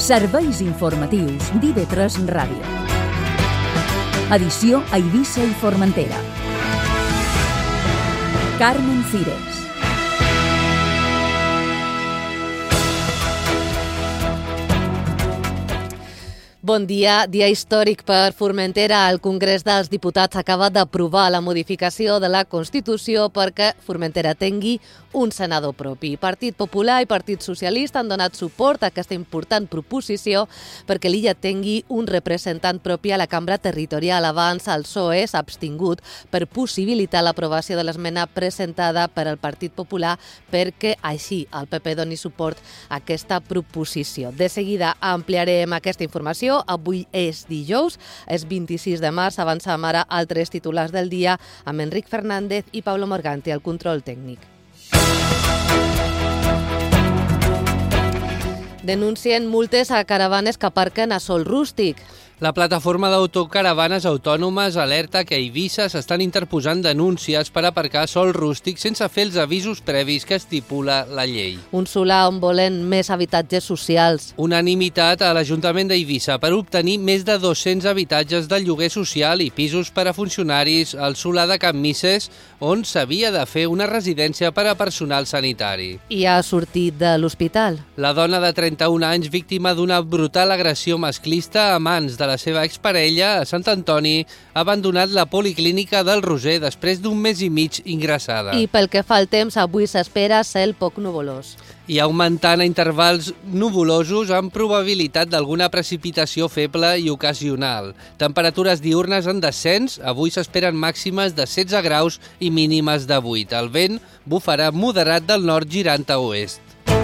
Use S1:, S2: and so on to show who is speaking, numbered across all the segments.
S1: Serveis informatius d'IV3 Ràdio. Edició a Eivissa i Formentera. Carmen Cires.
S2: Bon dia. Dia històric per Formentera. El Congrés dels Diputats acaba d'aprovar la modificació de la Constitució perquè Formentera tingui un senador propi. Partit Popular i Partit Socialista han donat suport a aquesta important proposició perquè l'illa tingui un representant propi a la cambra territorial. Abans el PSOE s'ha abstingut per possibilitar l'aprovació de l'esmena presentada per al Partit Popular perquè així el PP doni suport a aquesta proposició. De seguida ampliarem aquesta informació. Avui és dijous, és 26 de març. Avancem ara altres titulars del dia amb Enric Fernández i Pablo Morganti al control tècnic. Denuncien multes a caravanes que aparquen a sòl rústic.
S3: La plataforma d'autocaravanes autònomes alerta que a Eivissa s'estan interposant denúncies per aparcar a sòl rústic sense fer els avisos previs que estipula la llei.
S2: Un solar on volen més habitatges socials.
S3: Unanimitat a l'Ajuntament d'Eivissa per obtenir més de 200 habitatges de lloguer social i pisos per a funcionaris al solar de Can Misses, on s'havia de fer una residència per a personal sanitari.
S2: I ha sortit de l'hospital.
S3: La dona de 31 anys, víctima d'una brutal agressió masclista a mans de la seva exparella a Sant Antoni, ha abandonat la policlínica del Roser després d'un mes i mig ingressada.
S2: I pel que fa al temps, avui s'espera cel poc nuvolós.
S3: I augmentant a intervals nuvolosos amb probabilitat d'alguna precipitació feble i ocasional. Temperatures diürnes en descens, avui s'esperen màximes de 16 graus i mínimes de 8. El vent bufarà moderat del nord girant a oest.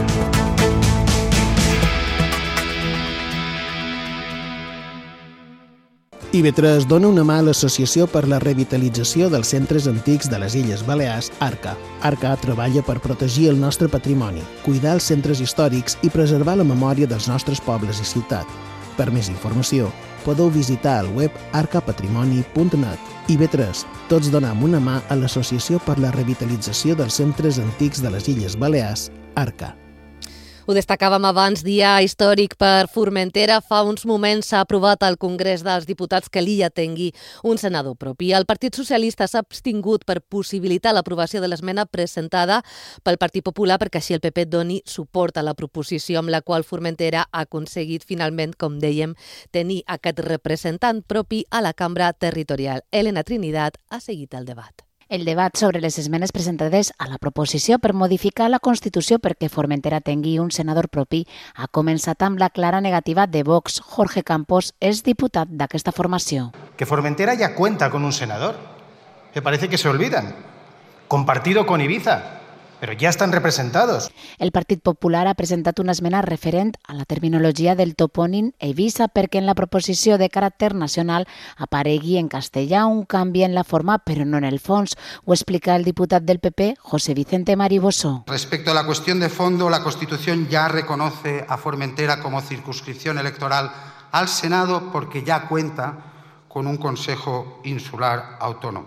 S4: IV3 dona una mà a l'Associació per la Revitalització dels Centres Antics de les Illes Balears, ARCA. ARCA treballa per protegir el nostre patrimoni, cuidar els centres històrics i preservar la memòria dels nostres pobles i ciutat. Per més informació, podeu visitar el web arcapatrimoni.net. IV3, tots donem una mà a l'Associació per la Revitalització dels Centres Antics de les Illes Balears, ARCA.
S2: Ho destacàvem abans, dia històric per Formentera. Fa uns moments s'ha aprovat al Congrés dels Diputats que l'illa tingui un senador propi. El Partit Socialista s'ha abstingut per possibilitar l'aprovació de l'esmena presentada pel Partit Popular perquè així el PP doni suport a la proposició amb la qual Formentera ha aconseguit finalment, com dèiem, tenir aquest representant propi a la cambra territorial. Elena Trinidad ha seguit el debat.
S5: El debat sobre les esmenes presentades a la proposició per modificar la Constitució perquè Formentera tingui un senador propi ha començat amb la clara negativa de Vox. Jorge Campos és diputat d'aquesta formació.
S6: Que Formentera ya cuenta con un senador. Me parece que se olvidan. Compartido con Ibiza. Pero ya están representados.
S5: El Partit Popular ha presentat una esmena referent a la terminologia del topònim Eivissa perquè en la proposició de caràcter nacional aparegui en castellà un canvi en la forma però no en el fons. Ho explica el diputat del PP, José Vicente Mariboso.
S7: Respecto a la cuestión de fondo, la Constitución ya reconoce a Formentera como circunscripción electoral al Senado porque ya cuenta con un Consejo Insular Autónomo.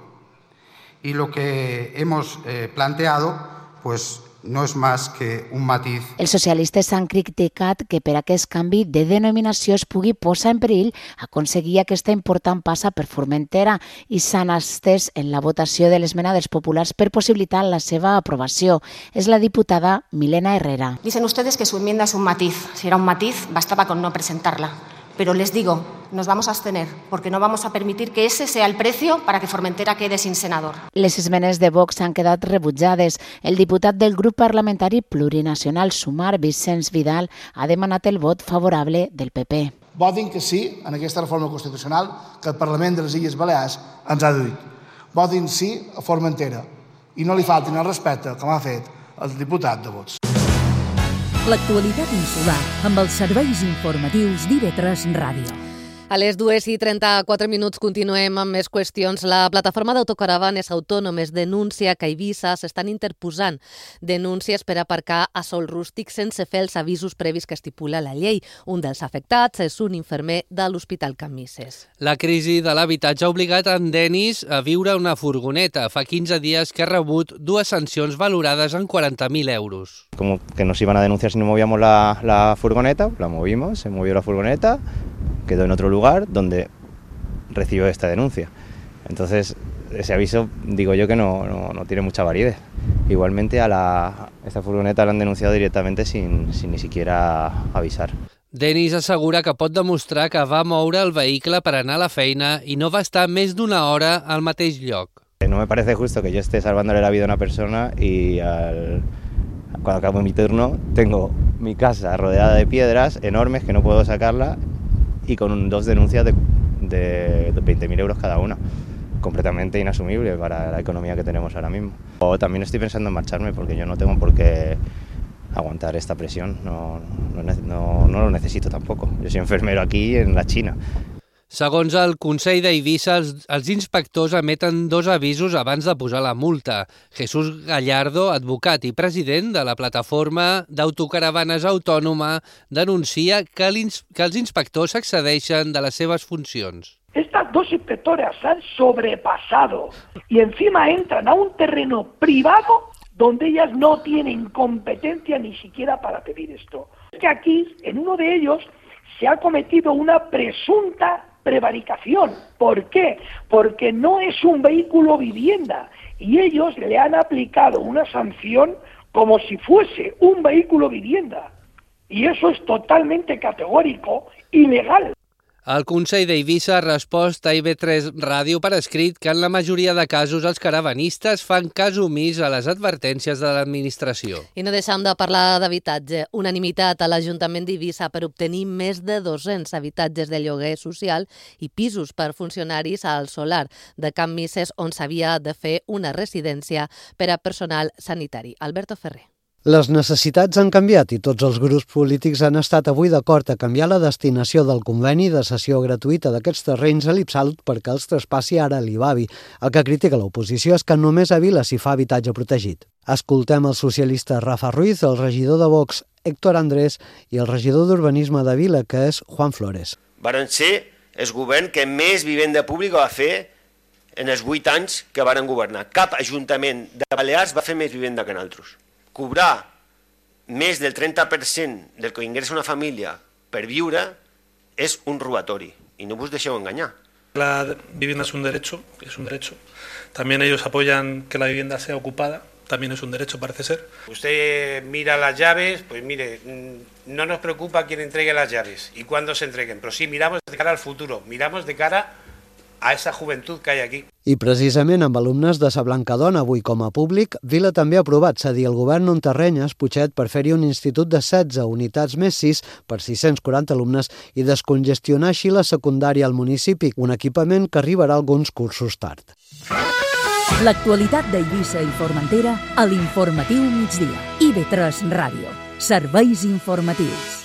S7: Y lo que hemos planteado pues no és més que un matiz.
S5: Els socialistes han criticat que per aquest canvi de denominació es pugui posar en perill aconseguir aquesta important passa per Formentera i s'han estès en la votació de l'esmena dels populars per possibilitar la seva aprovació. És la diputada Milena Herrera.
S8: Dicen ustedes que su enmienda es un matiz. Si era un matiz, bastaba con no presentarla. Pero les digo, nos vamos a abstener, porque no vamos a permitir que ese sea el precio para que Formentera quede sin senador.
S5: Les esmenes de Vox han quedat rebutjades. El diputat del grup parlamentari plurinacional Sumar, Vicenç Vidal, ha demanat el vot favorable del PP.
S9: Votin que sí en aquesta reforma constitucional que el Parlament de les Illes Balears ens ha dit. Votin sí a Formentera i no li faltin el respecte com ha fet el diputat de Vox.
S1: L'actualitat insular amb els serveis informatius d'IV3 Ràdio.
S2: A les 2:34 continuem amb més qüestions. La plataforma d'autocaravanes autònomes denuncia que a Eivissa s'estan interposant denúncies per aparcar a sòl rústic sense fer els avisos previs que estipula la llei. Un dels afectats és un infermer de l'Hospital Can Misses.
S3: La crisi de l'habitatge ha obligat en Denis a viure una furgoneta. Fa 15 dies que ha rebut 2 sancions valorades en 40.000 euros.
S10: Como que nos iban a denunciar si no movíamos la furgoneta, la movimos, se movió la furgoneta, quedó en otro lugar donde recibió esta denuncia. Entonces, ese aviso, digo yo que no tiene mucha validez. Igualmente esta furgoneta la han denunciado directamente sin ni siquiera avisar.
S3: Denis assegura que pot demostrar que va moure el vehicle per anar a la feina i no va estar més d'una hora al mateix lloc.
S10: No me parece justo que yo esté salvándole la vida a una persona y cuando acabo mi turno tengo mi casa rodeada de piedras enormes que no puedo sacarla y con 2 denuncias de 20.000 euros cada una. Completamente inasumible para la economía que tenemos ahora mismo. O también estoy pensando en marcharme porque yo no tengo por qué aguantar esta presión, no lo necesito tampoco. Yo soy enfermero aquí en la China.
S3: Segons el Consell d'Eivissa, els inspectors emeten 2 avisos abans de posar la multa. Jesús Gallardo, advocat i president de la plataforma d'autocaravanes autònoma, denuncia que els inspectors s'excedeixen de les seves funcions.
S11: Estas 2 inspectoras se han sobrepasado y encima entran a un terreno privado donde ellas no tienen competencia ni siquiera para pedir esto. Es que aquí, en uno de ellos, se ha cometido una presunta prevaricación. ¿Por qué? Porque no es un vehículo vivienda y ellos le han aplicado una sanción como si fuese un vehículo vivienda. Y eso es totalmente categórico i legal.
S3: El Consell d'Eivissa ha respost a IB3 Ràdio per escrit que en la majoria de casos els caravanistes fan cas omís a les advertències de l'administració.
S2: I no deixem de parlar d'habitatge. Unanimitat a l'Ajuntament d'Eivissa per obtenir més de 200 habitatges de lloguer social i pisos per funcionaris al solar de Can Misses, on s'havia de fer una residència per a personal sanitari. Alberto Ferrer.
S12: Les necessitats han canviat i tots els grups polítics han estat avui d'acord a canviar la destinació del conveni de cessió gratuïta d'aquests terrenys a l'Ipsalut perquè els traspassi ara a l'Ibavi. El que critica l'oposició és que només a Vila s'hi fa habitatge protegit. Escoltem el socialista Rafa Ruiz, el regidor de Vox Héctor Andrés i el regidor d'Urbanisme de Vila, que és Juan Flores.
S13: Varen ser el govern que més vivenda pública va fer en els 8 anys que varen governar. Cap ajuntament de Balears va fer més vivenda que nosaltres. Cobrar més del 30% del que ingressa una família per viure és un robatori y no vos deixeu enganyar.
S14: La vivienda es un derecho. También ellos apoyan que la vivienda sea ocupada, también es un derecho, parece ser.
S15: Usted mira las llaves, pues mire, no nos preocupa quién entregue las llaves y cuándo se entreguen, pero sí miramos de cara al futuro, miramos de cara a esa juventud que hay aquí.
S12: I precisament amb alumnes de Sa Blancadona, avui com a públic, Vila també ha aprovat cedir al govern un terreny a Esputxet per fer-hi un institut de 16 unitats més 6 per 640 alumnes i descongestionar així la secundària al municipi, un equipament que arribarà alguns cursos tard.
S1: L'actualitat d'Eivissa i Formentera a l'Informatiu Migdia. IB3 Ràdio. Serveis informatius.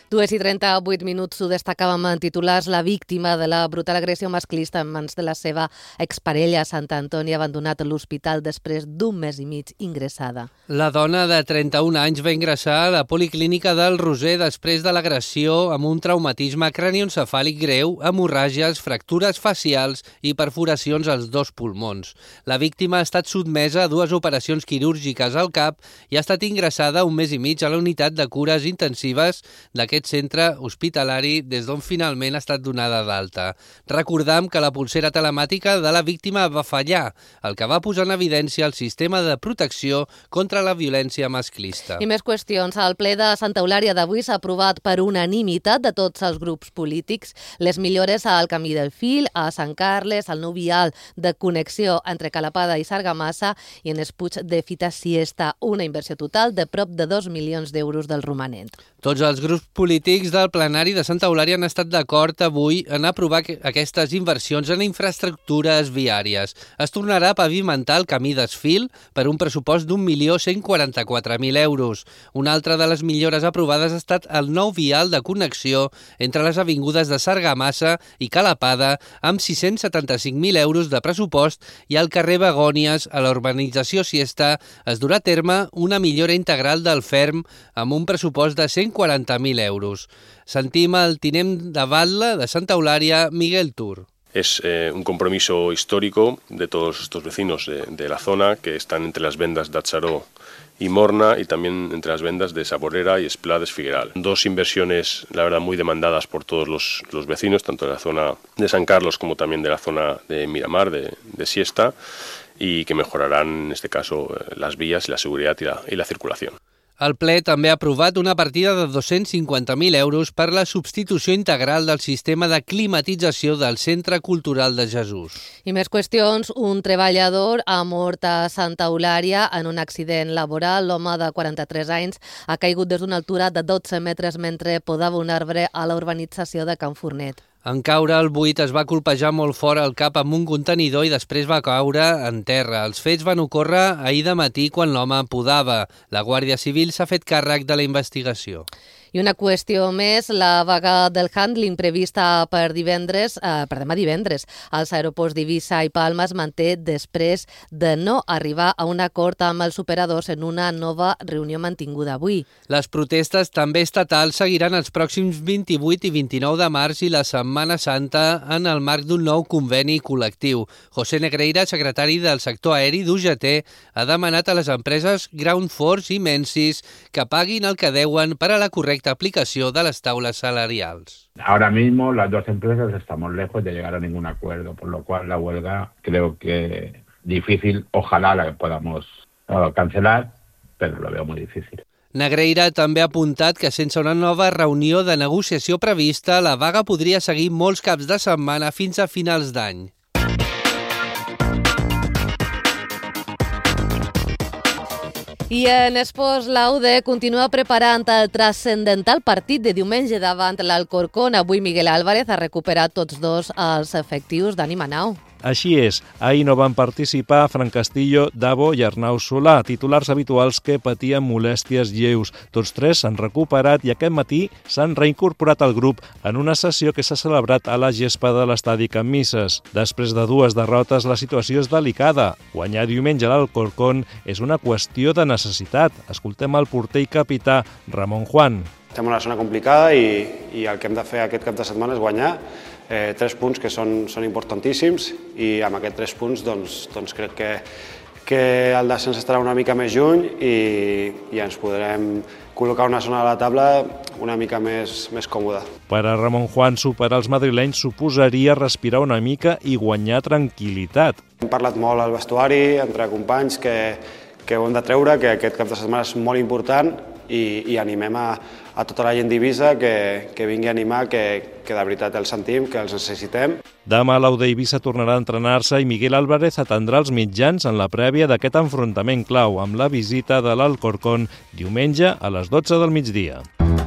S2: 2:38, ho destacàvem en titulars. La víctima de la brutal agressió masclista en mans de la seva exparella a Sant Antoni ha abandonat l'hospital després d'un mes i mig ingressada.
S3: La dona de 31 anys va ingressar a la Policlínica del Roser després de l'agressió amb un traumatisme cranioencefàlic greu, hemorràgies, fractures facials i perforacions als 2 pulmons. La víctima ha estat sotmesa a 2 operacions quirúrgiques al cap i ha estat ingressada un mes i mig a la unitat de cures intensives d'aquest centre hospitalari des d'on finalment ha estat donada d'alta. Recordam que la pulsera telemàtica de la víctima va fallar, el que va posar en evidència el sistema de protecció contra la violència masclista.
S2: I més qüestions. Al ple de Santa Eulària d'avui s'ha aprovat per unanimitat de tots els grups polítics les millores al Camí del Fil, a Sant Carles, al nou vial de connexió entre Calapada i Sargamassa i en el Puig de Fita Siesta, una inversió total de prop de 2 milions d'euros del romanent.
S3: Tots els grups polítics polítics del plenari de Santa Eulària han estat d'acord avui en aprovar aquestes inversions en infraestructures viàries. Es tornarà a pavimentar el camí d'Esfil per un pressupost d'1.144.000 euros. Una altra de les millores aprovades ha estat el nou vial de connexió entre les avingudes de Sargamassa i Calapada amb 675.000 euros de pressupost i al carrer Begònies, a la urbanització Siesta, es durà a terme una millora integral del ferm amb un pressupost de 140.000 euros. Sentim el tinent de batlle de Santa Eulària, Miguel Tur.
S16: Es un compromiso histórico de todos estos vecinos de la zona que están entre las vendas de Atzaró y Morna y también entre las vendas de Saborera y Esplades Figueral. Dos inversiones, la verdad, muy demandadas por todos los vecinos, tanto de la zona de San Carlos como también de la zona de Miramar, de Siesta, y que mejorarán, en este caso, las vías, la seguridad y la circulación.
S3: El ple també ha aprovat una partida de 250.000 euros per la substitució integral del sistema de climatització del Centre Cultural de Jesús.
S2: I més qüestions. Un treballador ha mort a Santa Eulària en un accident laboral. L'home de 43 anys ha caigut des d'una altura de 12 metres mentre podava un arbre a la urbanització de Can Fornet.
S3: En caure al buit es va colpejar molt fort el cap amb un contenidor i després va caure en terra. Els fets van ocórrer ahir de matí quan l'home podava. La Guàrdia Civil s'ha fet càrrec de la investigació.
S2: I una qüestió més, la vaga del handling prevista per demà divendres als aeroports d'Eivissa i Palma es manté després de no arribar a un acord amb els operadors en una nova reunió mantinguda avui.
S3: Les protestes també estatals seguiran els pròxims 28 i 29 de març i la Setmana Santa en el marc d'un nou conveni col·lectiu. José Negreira, secretari del sector aeri d'UGT, ha demanat a les empreses Ground Force i Menzies que paguin el que deuen per a la correcta aplicació de les taules salarials.
S17: Ahora mismo las dos empresas estamos lejos de llegar a ningún acuerdo, por lo cual la huelga creo que difícil, ojalá la podamos cancelar, pero lo veo muy difícil.
S3: Negreira també ha apuntat que sense una nova reunió de negociació prevista, la vaga podria seguir molts caps de setmana fins a finals d'any.
S2: I en esports, l'Aude continua preparant el transcendental partit de diumenge davant l'Alcorcón. Avui Miguel Álvarez ha recuperat tots dos els efectius d'Ani Manau.
S18: Així és, ahir no van participar Fran Castillo, Davo i Arnau Solà, titulars habituals que patien molèsties lleus. Tots tres s'han recuperat i aquest matí s'han reincorporat al grup en una sessió que s'ha celebrat a la gespa de l'estadi Can Misses. Després de dues derrotes, la situació és delicada. Guanyar diumenge a l'Alcorcón és una qüestió de necessitat. Escoltem el porter i capità Ramon Juan.
S19: Estem en una zona complicada i el que hem de fer aquest cap de setmana és guanyar 3 punts que són importantíssims i amb aquests 3 punts doncs crec que el descens estarà una mica més lluny i ens podrem col·locar una zona de la taula una mica més còmoda.
S18: Per a Ramon Juan, superar els madrilenys suposaria respirar una mica i guanyar tranquil·litat.
S19: Hem parlat molt al vestuari, entre companys, que ho hem de treure, que aquest cap de setmana és molt important i animem a tota la gent d'Eivissa que vingui a animar, que de veritat els sentim, que els necessitem.
S18: Demà l'Aude Eivissa tornarà a entrenar-se i Miguel Álvarez atendrà els mitjans en la prèvia d'aquest enfrontament clau amb la visita de l'Alcorcón diumenge a les 12 del migdia.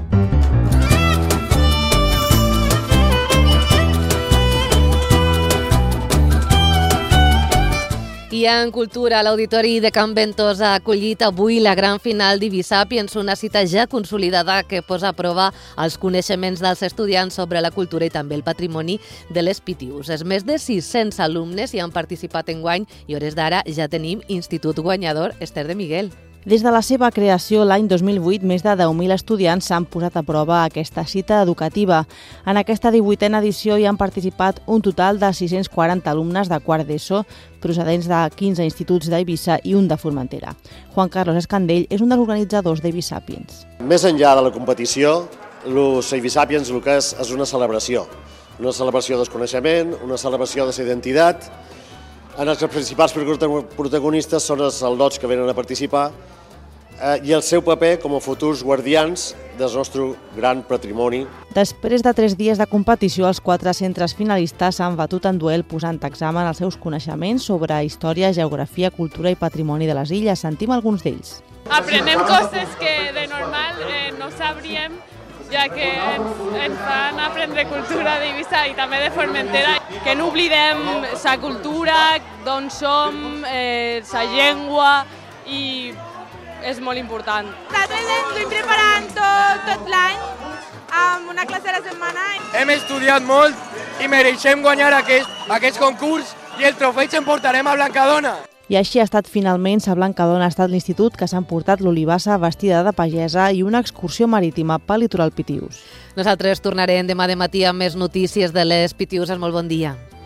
S2: I en cultura, l'Auditori de Can Ventós ha acollit avui la gran final d'Ivisàpiens, una cita ja consolidada que posa a prova els coneixements dels estudiants sobre la cultura i també el patrimoni de les Pitius. Els més de 600 alumnes hi han participat enguany i hores d'ara ja tenim institut guanyador. Esther de Miguel.
S20: Des de la seva creació l'any 2008, més de 10.000 estudiants s'han posat a prova aquesta cita educativa. En aquesta 18a edició hi han participat un total de 640 alumnes de quart d'ESO, procedents de 15 instituts d'Eivissa i un de Formentera. Juan Carlos Escandell és un dels organitzadors d'Eivissàpiens.
S21: Més enllà de la competició, els Eivissàpiens el que és una celebració del coneixement, una celebració de la identitat, en els principals protagonistes són els aldots que venen a participar i el seu paper com a futurs guardians del nostre gran patrimoni.
S20: Després de 3 dies de competició, els 4 centres finalistes s'han batut en duel posant a examen els seus coneixements sobre història, geografia, cultura i patrimoni de les illes. Sentim alguns d'ells.
S22: Aprenem coses que de normal no sabríem
S4: ja que ens fan aprendre cultura d'Eivissa i també de Formentera. Que no oblidem sa cultura, d'on som, sa llengua, i és molt important.
S22: Nosaltres ens estem preparant tot l'any amb una classe a la setmana.
S23: Hem estudiat molt i mereixem guanyar aquest concurs i el trofeu ens emportarem a Blancadona.
S20: I així ha estat finalment sa Blancadona, ha estat l'institut que s'ha emportat l'olivassa vestida de pagesa i una excursió marítima pel litoral Pitius.
S2: Nosaltres tornarem demà de matí amb més notícies de les Pitiuses. Molt bon dia.